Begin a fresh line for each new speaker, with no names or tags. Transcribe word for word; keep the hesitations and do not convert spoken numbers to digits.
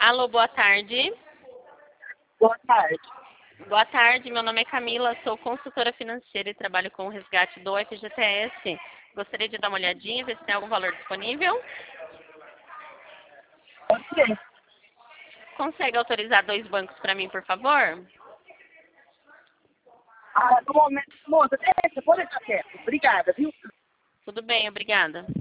Alô, boa tarde.
Boa tarde.
Boa tarde, meu nome é Camila, sou consultora financeira e trabalho com o resgate do F G T S. Gostaria de dar uma olhadinha, ver se tem algum valor disponível.
Pode ser.
Consegue autorizar dois bancos para mim, por favor?
Ah, no momento, moça, deixa, pode deixar quieto. Obrigada, viu?
Tudo bem, obrigada.